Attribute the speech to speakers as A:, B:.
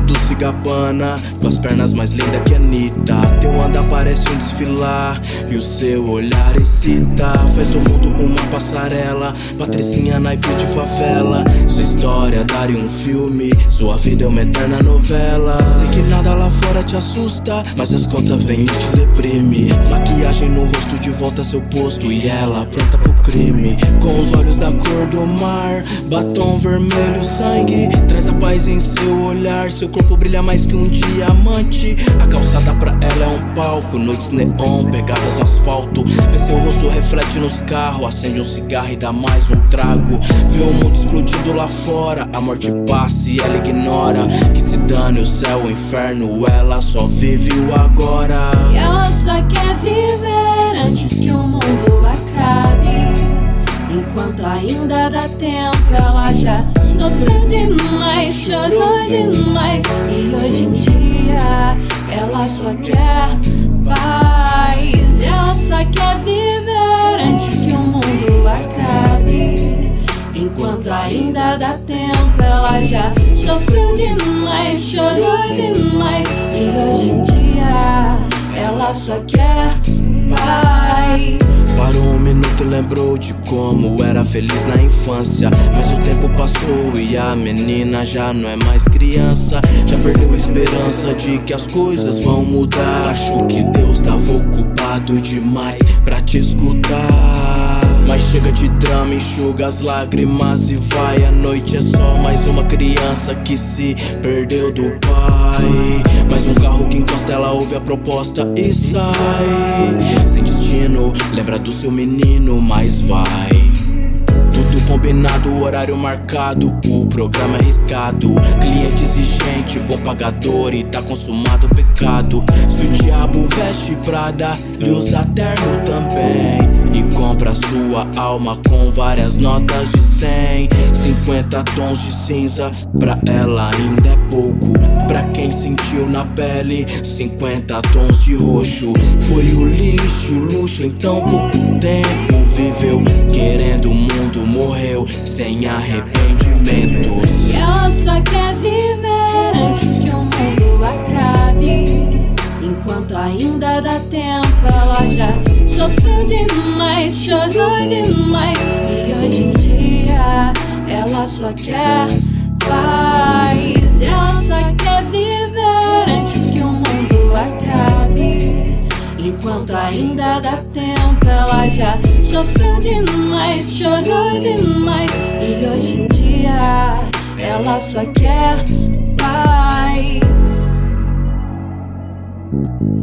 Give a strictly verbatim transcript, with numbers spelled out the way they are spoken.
A: Dulce Gabbana, com as pernas mais lindas que Anitta. Teu andar parece um desfilar e o seu olhar excita. Faz do mundo uma passarela, Patricinha naipe de favela. Sua história daria um filme, sua vida é uma eterna novela. Sei que nada lá fora te assusta, mas as contas vêm e te deprime. Maquiagem no rosto, de volta a seu posto, e ela pronta pro crime. Com os olhos da cor do mar, batom vermelho, sangue traz a paz em seu olhar. Seu corpo brilha mais que um diamante. A calçada pra ela é um palco, noites neon, pegadas no asfalto. Vê seu rosto reflete nos carros, acende um cigarro e dá mais um trago. Vê o mundo explodindo lá fora, a morte passa e ela ignora. Que se dane o céu, o inferno, ela só vive o agora.
B: E ela só quer viver antes que o mundo acabe. Enquanto ainda dá tempo, ela já sofreu demais, chorou demais. E hoje em dia, ela só quer paz. Ela só quer viver antes que o mundo acabe. Enquanto ainda dá tempo, ela já sofreu demais, chorou demais. E hoje em dia, ela só quer paz.
A: Parou um minuto e lembrou de como era feliz na infância. Mas o tempo passou e a menina já não é mais criança. Já perdeu a esperança de que as coisas vão mudar. Acho que Deus tava ocupado demais pra te escutar. Mas chega de drama, enxuga as lágrimas e vai. A noite é só mais uma criança que se perdeu do pai. Mais um carro que encosta, ela ouve a proposta e sai. Sem destino, lembra do seu menino, mas vai. Tudo combinado, horário marcado, o programa é arriscado. Cliente exigente, bom pagador e tá consumado o pecado. Se o diabo veste Prada, ele usa terno também. E compra sua alma com várias notas de cem. Cinquenta tons de cinza, pra ela ainda é pouco. Pra quem sentiu na pele, cinquenta tons de roxo. Foi o lixo, o luxo em tão pouco tempo. Viveu querendo o mundo, morreu sem arrependimentos.
B: E ela só quer viver antes que o mundo acabe. Enquanto ainda dá tempo, ela já sofreu demais, chorou demais. E hoje em dia, ela só quer paz. Ela só quer viver antes que o mundo acabe. Enquanto ainda dá tempo, ela já sofreu demais, chorou demais. E hoje em dia, ela só quer paz.